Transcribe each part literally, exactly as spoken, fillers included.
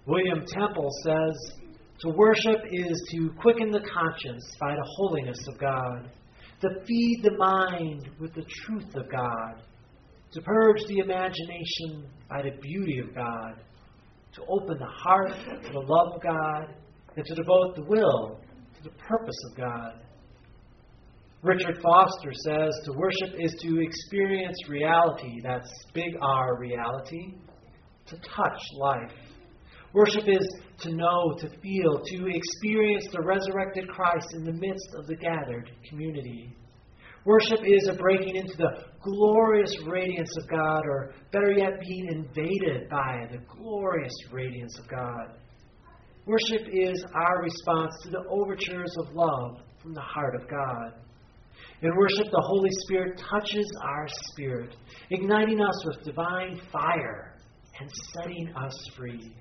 William Temple says, to worship is to quicken the conscience by the holiness of God, to feed the mind with the truth of God, to purge the imagination by the beauty of God, to open the heart to the love of God, and to devote the will to the purpose of God. Richard Foster says to worship is to experience reality, that's big R reality, to touch life. Worship is to know, to feel, to experience the resurrected Christ in the midst of the gathered community. Worship is a breaking into the glorious radiance of God, or better yet, being invaded by the glorious radiance of God. Worship is our response to the overtures of love from the heart of God. In worship, the Holy Spirit touches our spirit, igniting us with divine fire and setting us free.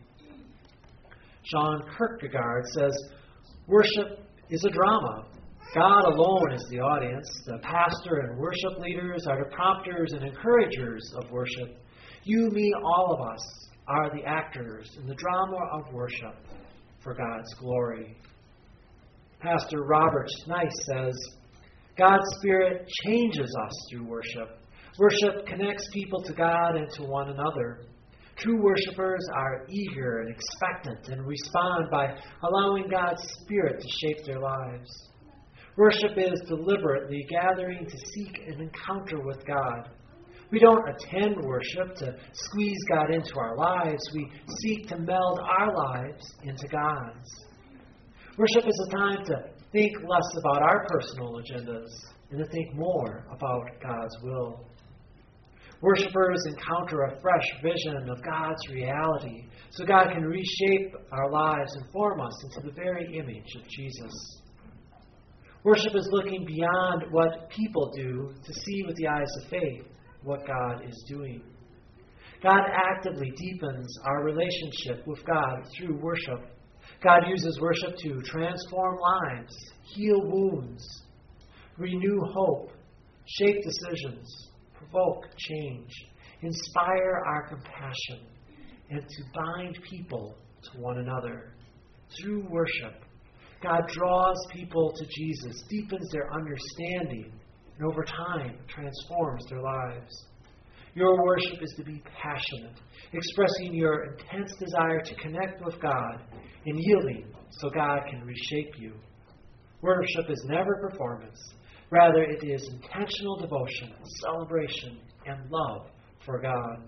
John Kierkegaard says, worship is a drama. God alone is the audience. The pastor and worship leaders are the prompters and encouragers of worship. You, me, all of us are the actors in the drama of worship for God's glory. Pastor Robert Snice says, God's Spirit changes us through worship. Worship connects people to God and to one another. True worshipers are eager and expectant and respond by allowing God's Spirit to shape their lives. Worship is deliberately gathering to seek an encounter with God. We don't attend worship to squeeze God into our lives. We seek to meld our lives into God's. Worship is a time to think less about our personal agendas and to think more about God's will. Worshipers encounter a fresh vision of God's reality so God can reshape our lives and form us into the very image of Jesus. Worship is looking beyond what people do to see with the eyes of faith what God is doing. God actively deepens our relationship with God through worship. God uses worship to transform lives, heal wounds, renew hope, shape decisions, provoke change, inspire our compassion, and to bind people to one another. Through worship, God draws people to Jesus, deepens their understanding, and over time transforms their lives. Your worship is to be passionate, expressing your intense desire to connect with God and yielding so God can reshape you. Worship is never performance. Rather, it is intentional devotion, celebration, and love for God.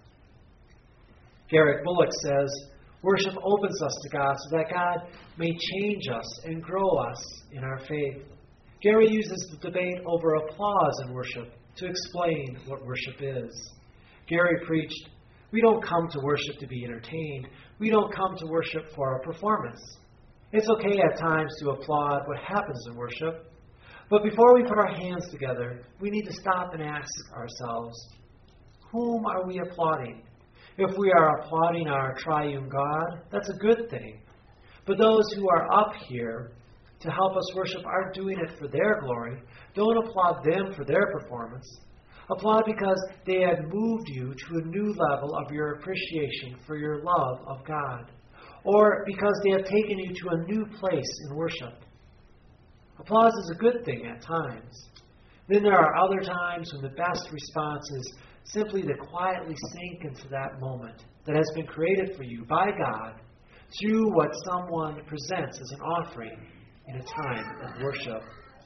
Garrett Bullock says, worship opens us to God so that God may change us and grow us in our faith. Gary uses the debate over applause in worship to explain what worship is. Gary preached, we don't come to worship to be entertained. We don't come to worship for a performance. It's okay at times to applaud what happens in worship. But before we put our hands together, we need to stop and ask ourselves, whom are we applauding? If we are applauding our triune God, that's a good thing. But those who are up here to help us worship aren't doing it for their glory. Don't applaud them for their performance. Applaud because they have moved you to a new level of your appreciation for your love of God, or because they have taken you to a new place in worship. Applause is a good thing at times. Then there are other times when the best response is simply to quietly sink into that moment that has been created for you by God through what someone presents as an offering in a time of worship.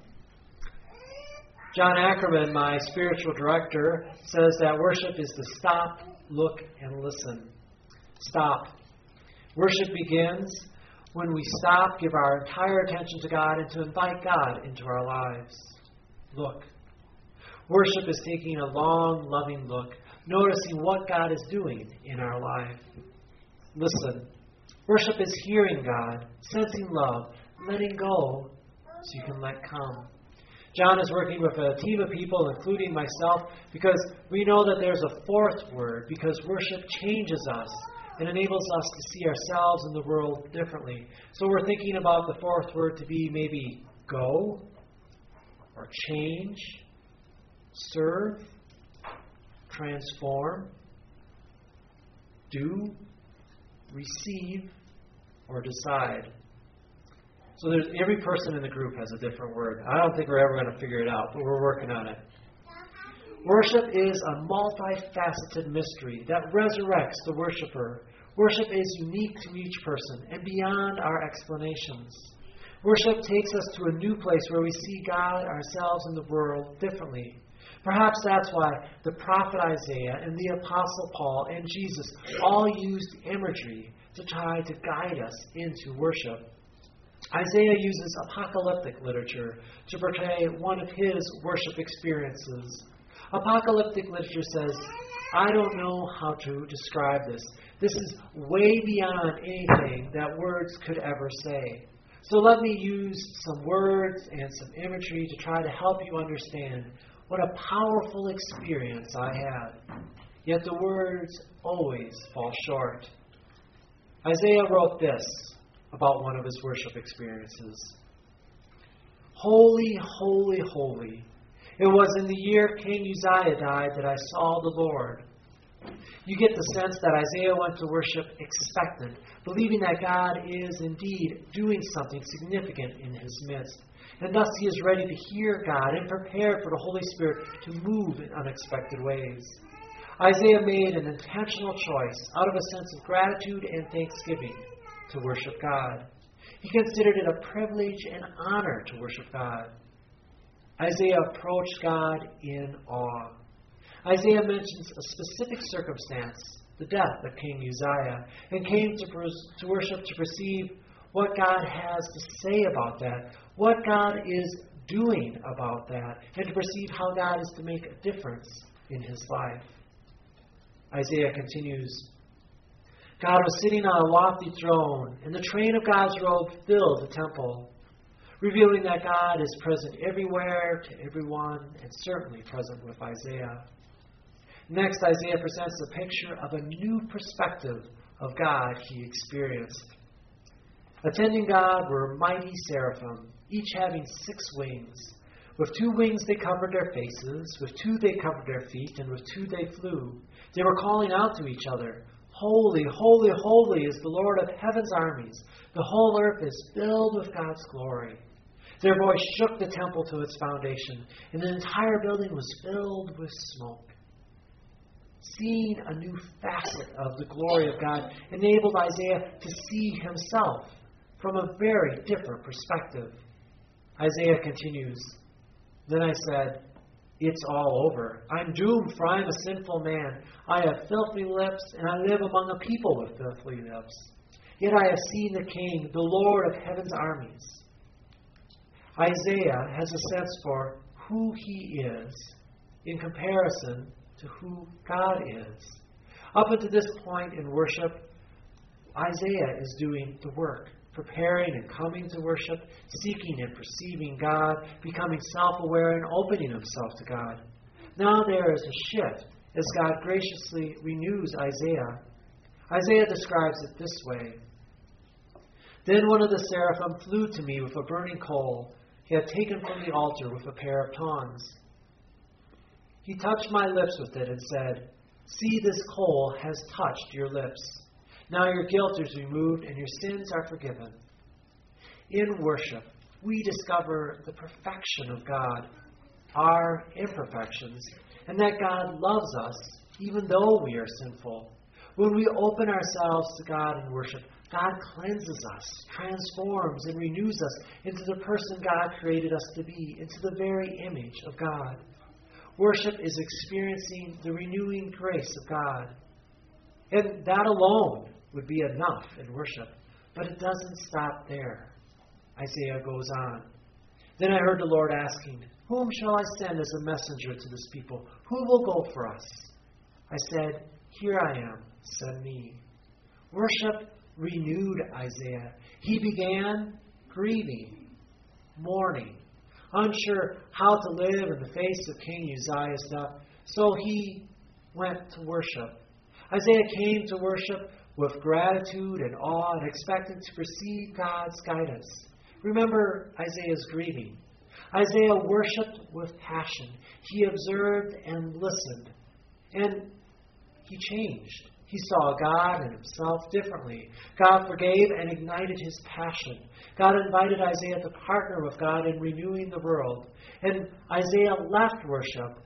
John Ackerman, my spiritual director, says that worship is to stop, look, and listen. Stop. Worship begins when we stop, give our entire attention to God, and to invite God into our lives. Look. Worship is taking a long, loving look, noticing what God is doing in our life. Listen. Worship is hearing God, sensing love, letting go so you can let come. John is working with a team of people, including myself, because we know that there's a fourth word, because worship changes us and enables us to see ourselves and the world differently. So we're thinking about the fourth word to be maybe go, or change, serve, transform, do, receive, or decide. So there's, every person in the group has a different word. I don't think we're ever going to figure it out, but we're working on it. Worship is a multifaceted mystery that resurrects the worshiper. Worship is unique to each person and beyond our explanations. Worship takes us to a new place where we see God, ourselves, and the world differently. Perhaps that's why the prophet Isaiah and the apostle Paul and Jesus all used imagery to try to guide us into worship. Isaiah uses apocalyptic literature to portray one of his worship experiences. Apocalyptic literature says, I don't know how to describe this. This is way beyond anything that words could ever say. So let me use some words and some imagery to try to help you understand what a powerful experience I had. Yet the words always fall short. Isaiah wrote this about one of his worship experiences. Holy, holy, holy. It was in the year King Uzziah died that I saw the Lord. You get the sense that Isaiah went to worship expectant, believing that God is indeed doing something significant in his midst. And thus he is ready to hear God and prepared for the Holy Spirit to move in unexpected ways. Isaiah made an intentional choice out of a sense of gratitude and thanksgiving to worship God. He considered it a privilege and honor to worship God. Isaiah approached God in awe. Isaiah mentions a specific circumstance, the death of King Uzziah, and came to, to worship to perceive what God has to say about that, what God is doing about that, and to perceive how God is to make a difference in his life. Isaiah continues, God was sitting on a lofty throne, and the train of God's robe filled the temple, revealing that God is present everywhere to everyone, and certainly present with Isaiah. Next, Isaiah presents a picture of a new perspective of God he experienced. Attending God were mighty seraphim, each having six wings. With two wings they covered their faces, with two they covered their feet, and with two they flew. They were calling out to each other, Holy, holy, holy is the Lord of heaven's armies. The whole earth is filled with God's glory. Their voice shook the temple to its foundation, and the entire building was filled with smoke. Seeing a new facet of the glory of God enabled Isaiah to see himself from a very different perspective. Isaiah continues, Then I said, It's all over. I'm doomed, for I am a sinful man. I have filthy lips, and I live among a people with filthy lips. Yet I have seen the King, the Lord of heaven's armies. Isaiah has a sense for who he is in comparison to who God is. Up until this point in worship, Isaiah is doing the work, preparing and coming to worship, seeking and perceiving God, becoming self-aware and opening himself to God. Now there is a shift as God graciously renews Isaiah. Isaiah describes it this way. Then one of the seraphim flew to me with a burning coal he had taken from the altar with a pair of tongs. He touched my lips with it and said, See, this coal has touched your lips. Now your guilt is removed and your sins are forgiven. In worship, we discover the perfection of God, our imperfections, and that God loves us even though we are sinful. When we open ourselves to God in worship, God cleanses us, transforms, and renews us into the person God created us to be, into the very image of God. Worship is experiencing the renewing grace of God. And that alone would be enough in worship. But it doesn't stop there. Isaiah goes on. Then I heard the Lord asking, Whom shall I send as a messenger to this people? Who will go for us? I said, Here I am, send me. Worship renewed Isaiah. He began grieving, mourning, unsure how to live in the face of King Uzziah's death. So he went to worship. Isaiah came to worship with gratitude and awe and expecting to receive God's guidance. Remember Isaiah's grieving. Isaiah worshipped with passion. He observed and listened. And he changed. He saw God and himself differently. God forgave and ignited his passion. God invited Isaiah to partner with God in renewing the world. And Isaiah left worship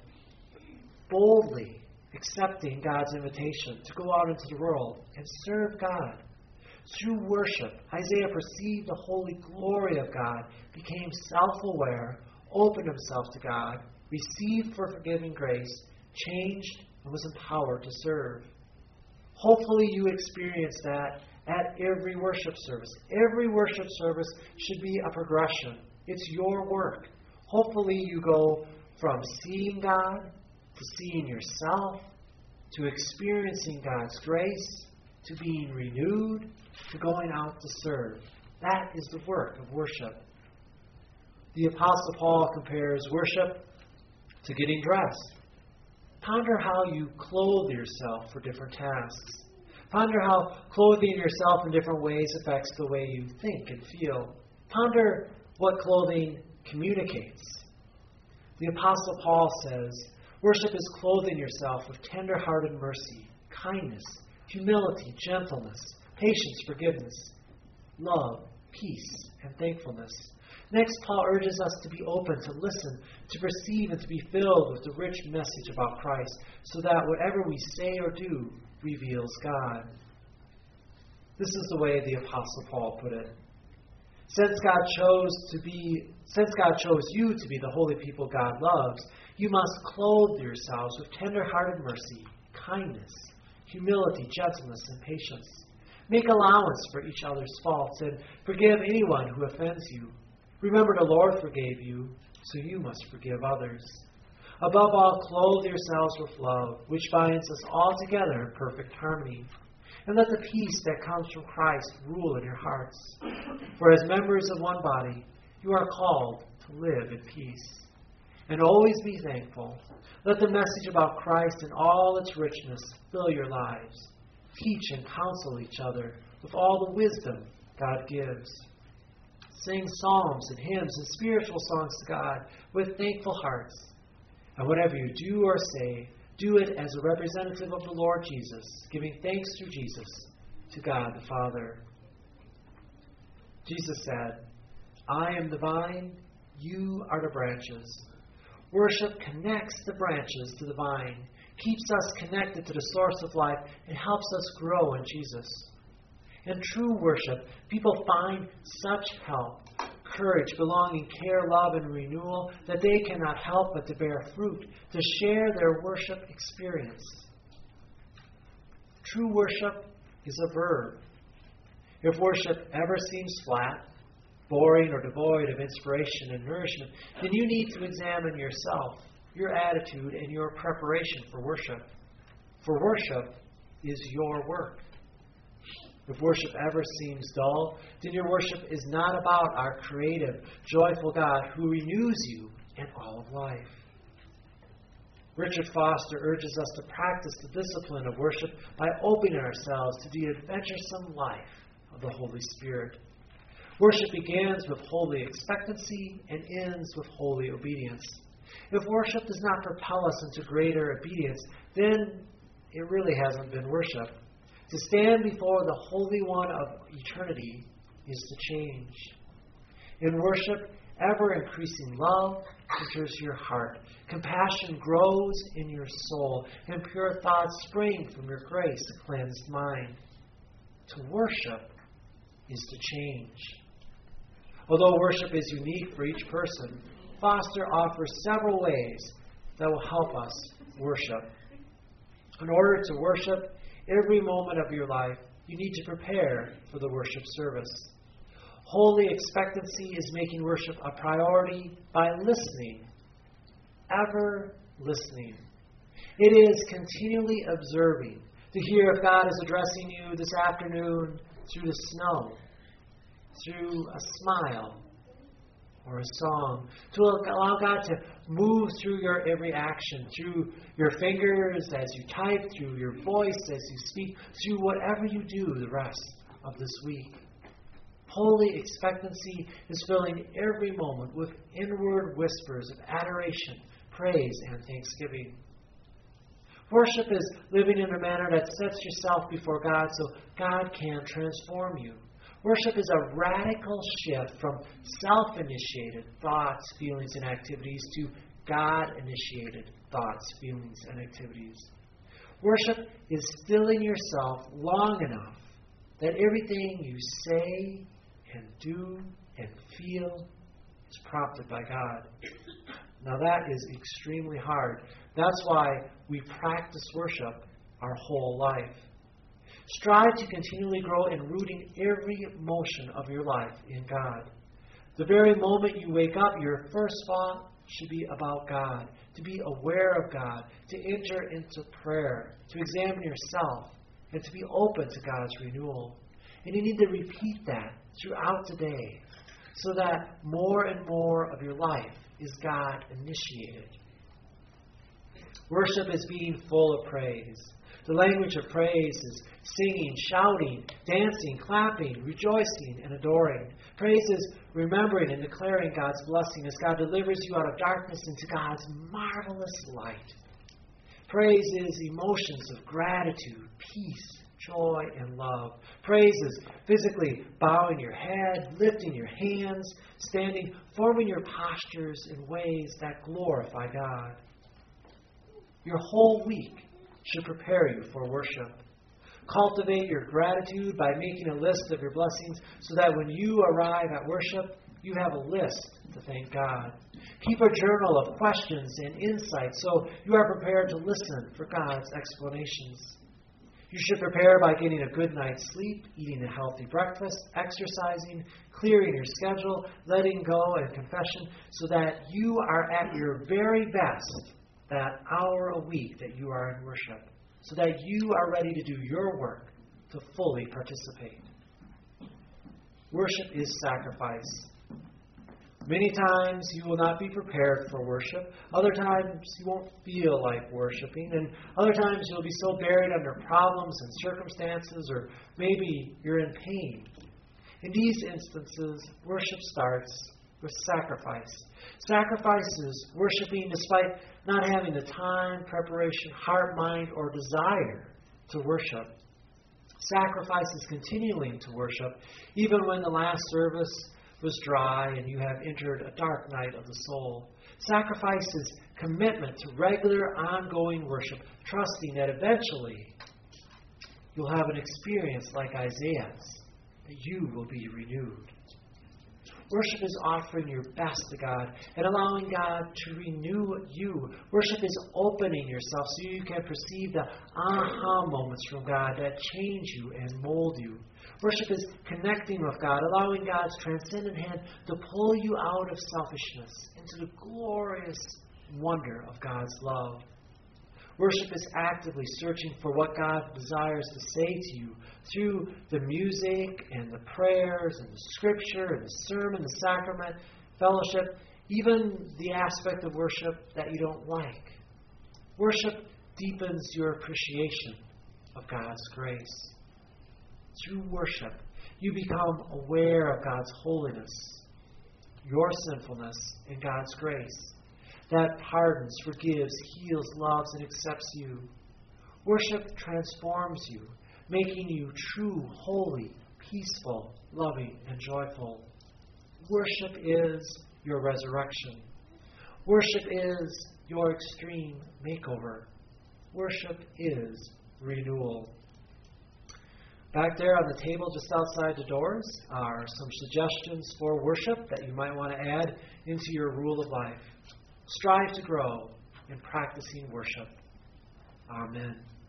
boldly accepting God's invitation to go out into the world and serve God. Through worship, Isaiah perceived the holy glory of God, became self-aware, opened himself to God, received for forgiving grace, changed, and was empowered to serve. Hopefully you experience that at every worship service. Every worship service should be a progression. It's your work. Hopefully you go from seeing God to seeing yourself, to experiencing God's grace, to being renewed, to going out to serve. That is the work of worship. The Apostle Paul compares worship to getting dressed. Ponder how you clothe yourself for different tasks. Ponder how clothing yourself in different ways affects the way you think and feel. Ponder what clothing communicates. The Apostle Paul says, worship is clothing yourself with tender-hearted mercy, kindness, humility, gentleness, patience, forgiveness, love, peace, and thankfulness. Next, Paul urges us to be open, to listen, to perceive, and to be filled with the rich message about Christ, so that whatever we say or do reveals God. This is the way the Apostle Paul put it. Since God chose to be, since God chose you to be the holy people God loves, you must clothe yourselves with tender-hearted mercy, kindness, humility, gentleness, and patience. Make allowance for each other's faults and forgive anyone who offends you. Remember, the Lord forgave you, so you must forgive others. Above all, clothe yourselves with love, which binds us all together in perfect harmony. And let the peace that comes from Christ rule in your hearts. For as members of one body, you are called to live in peace. And always be thankful. Let the message about Christ in all its richness fill your lives. Teach and counsel each other with all the wisdom God gives. Sing psalms and hymns and spiritual songs to God with thankful hearts. And whatever you do or say, do it as a representative of the Lord Jesus, giving thanks through Jesus to God the Father. Jesus said, I am the vine, you are the branches. Worship connects the branches to the vine, keeps us connected to the source of life, and helps us grow in Jesus. In true worship, people find such help, courage, belonging, care, love, and renewal that they cannot help but to bear fruit, to share their worship experience. True worship is a verb. If worship ever seems flat, boring, or devoid of inspiration and nourishment, then you need to examine yourself, your attitude, and your preparation for worship. For worship is your work. If worship ever seems dull, then your worship is not about our creative, joyful God who renews you in all of life. Richard Foster urges us to practice the discipline of worship by opening ourselves to the adventuresome life of the Holy Spirit. Worship begins with holy expectancy and ends with holy obedience. If worship does not propel us into greater obedience, then it really hasn't been worship. To stand before the Holy One of eternity is to change. In worship, ever-increasing love enters your heart. Compassion grows in your soul, and pure thoughts spring from your grace-cleansed mind. To worship is to change. Although worship is unique for each person, Foster offers several ways that will help us worship. In order to worship, every moment of your life, you need to prepare for the worship service. Holy expectancy is making worship a priority by listening, ever listening. It is continually observing to hear if God is addressing you this afternoon through the snow, through a smile, or a song, to allow God to move through your every action, through your fingers as you type, through your voice as you speak, through whatever you do the rest of this week. Holy expectancy is filling every moment with inward whispers of adoration, praise, and thanksgiving. Worship is living in a manner that sets yourself before God so God can transform you. Worship is a radical shift from self-initiated thoughts, feelings, and activities to God-initiated thoughts, feelings, and activities. Worship is stilling yourself long enough that everything you say and do and feel is prompted by God. Now that is extremely hard. That's why we practice worship our whole life. Strive to continually grow in rooting every motion of your life in God. The very moment you wake up, your first thought should be about God, to be aware of God, to enter into prayer, to examine yourself, and to be open to God's renewal. And you need to repeat that throughout the day so that more and more of your life is God-initiated. Worship is being full of praise. The language of praise is singing, shouting, dancing, clapping, rejoicing, and adoring. Praise is remembering and declaring God's blessing as God delivers you out of darkness into God's marvelous light. Praise is emotions of gratitude, peace, joy, and love. Praise is physically bowing your head, lifting your hands, standing, forming your postures in ways that glorify God. Your whole week should prepare you for worship. Cultivate your gratitude by making a list of your blessings so that when you arrive at worship, you have a list to thank God. Keep a journal of questions and insights so you are prepared to listen for God's explanations. You should prepare by getting a good night's sleep, eating a healthy breakfast, exercising, clearing your schedule, letting go, and confession so that you are at your very best that hour a week that you are in worship, so that you are ready to do your work to fully participate. Worship is sacrifice. Many times you will not be prepared for worship. Other times you won't feel like worshiping. And other times you'll be so buried under problems and circumstances, or maybe you're in pain. In these instances, worship starts with sacrifice. Sacrifice is worshiping despite not having the time, preparation, heart, mind, or desire to worship. Sacrifice is continuing to worship even when the last service was dry and you have entered a dark night of the soul. Sacrifice is commitment to regular, ongoing worship, trusting that eventually you'll have an experience like Isaiah's, that you will be renewed. Worship is offering your best to God and allowing God to renew you. Worship is opening yourself so you can perceive the aha moments from God that change you and mold you. Worship is connecting with God, allowing God's transcendent hand to pull you out of selfishness into the glorious wonder of God's love. Worship is actively searching for what God desires to say to you through the music and the prayers and the scripture and the sermon, the sacrament, fellowship, even the aspect of worship that you don't like. Worship deepens your appreciation of God's grace. Through worship, you become aware of God's holiness, your sinfulness, and God's grace that pardons, forgives, heals, loves, and accepts you. Worship transforms you, making you true, holy, peaceful, loving, and joyful. Worship is your resurrection. Worship is your extreme makeover. Worship is renewal. Back there on the table just outside the doors are some suggestions for worship that you might want to add into your rule of life. Strive to grow in practicing worship. Amen.